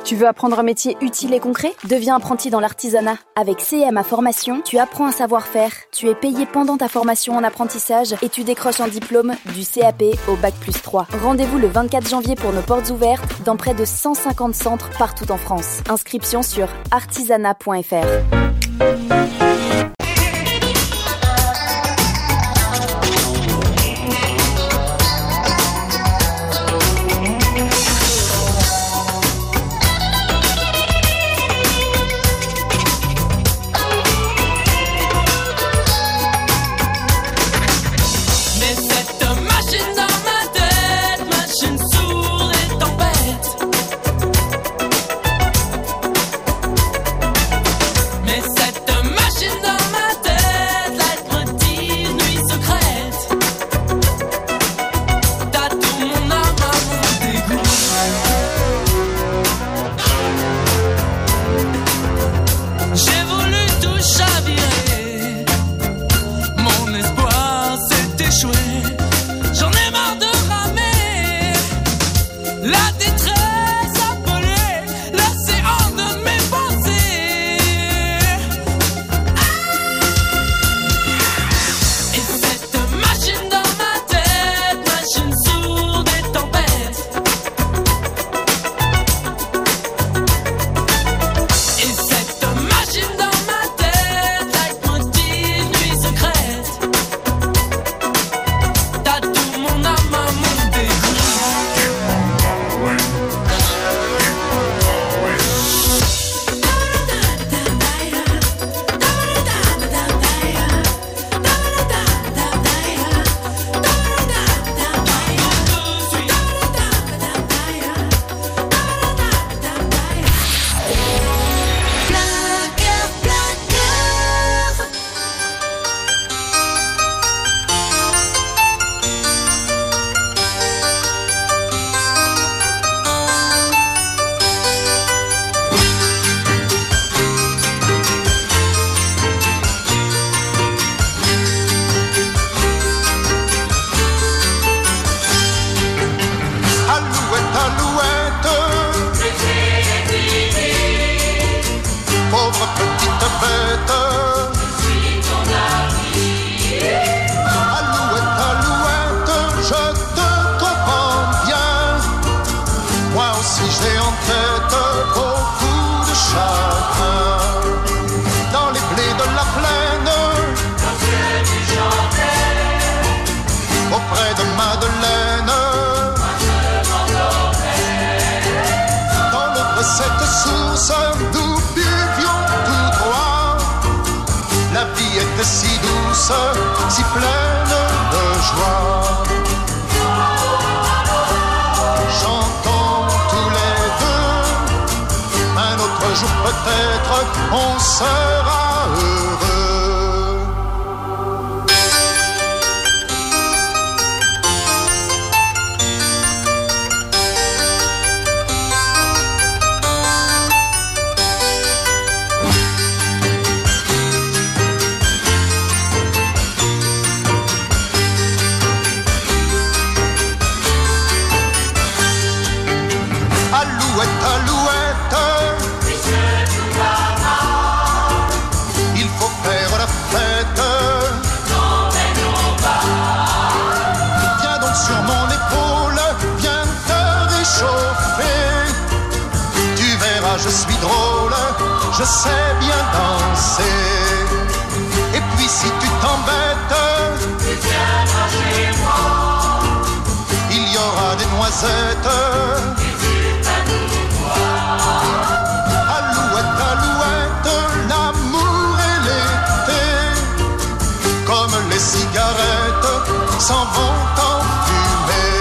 Tu veux apprendre un métier utile et concret ? Deviens apprenti dans l'artisanat. Avec CMA Formation, tu apprends un savoir-faire. Tu es payé pendant ta formation en apprentissage et tu décroches un diplôme du CAP au Bac+3. Rendez-vous le 24 janvier pour nos portes ouvertes dans près de 150 centres partout en France. Inscription sur artisanat.fr. Si pleine de joie, chantons tous les deux, un autre jour peut-être on sera heureux. Je suis drôle, je sais bien danser. Et puis si tu t'embêtes, tu viendras chez moi. Il y aura des noisettes et du pain voir. Alouette, alouette, l'amour et l'été, comme les cigarettes, s'en vont en fumée.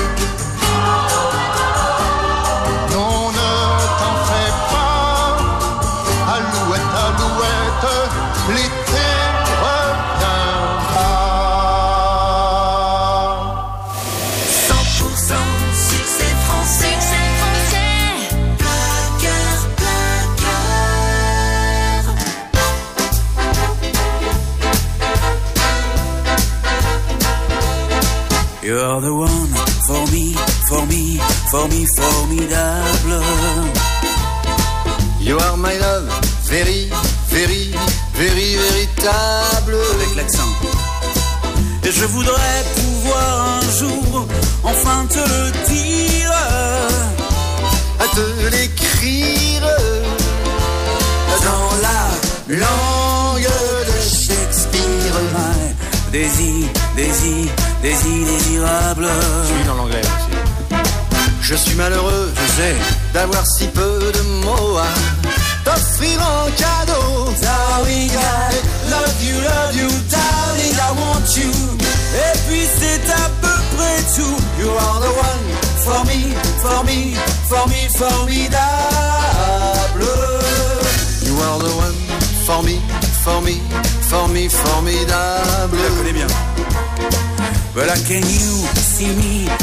L'été reviendra. 100% succès français. Plein cœur, plein cœur. You're the one for me, for me, for me, formidable. indiscutable. Avec l'accent. Et je voudrais pouvoir un jour enfin te le dire, à te l'écrire dans la langue de Shakespeare. Désirable. Je suis dans l'anglais aussi. Je suis malheureux, Je sais. d'avoir si peu de mots à t'offrir en cadeau. Darling, I love you, darling, I want you. Et puis c'est à peu près tout. You are the one for me, formidable. You are the one for me, formidable. Je la connais bien. But can you see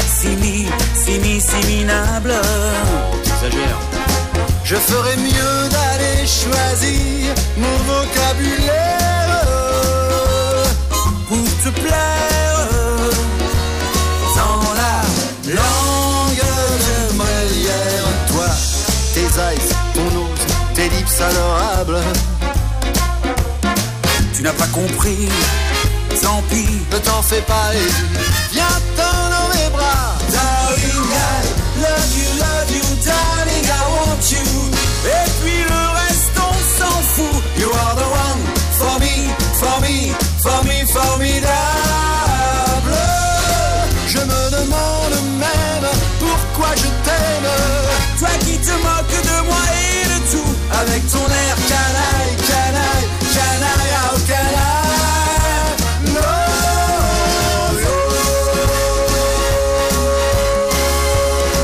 me, minable. Exagère. Je ferais mieux d'aller choisir mon vocabulaire Pour te plaire, dans la langue de Molière. Toi, tes eyes, ton nose, tes lips adorables. Tu n'as pas compris, tant pis. Ne t'en fais pas et viens-t'en dans mes bras. Darling, I love you, darling, I want you. Et puis le reste on s'en fout. You are the one for me, formidable. Je me demande même pourquoi je t'aime. Toi qui te moques de moi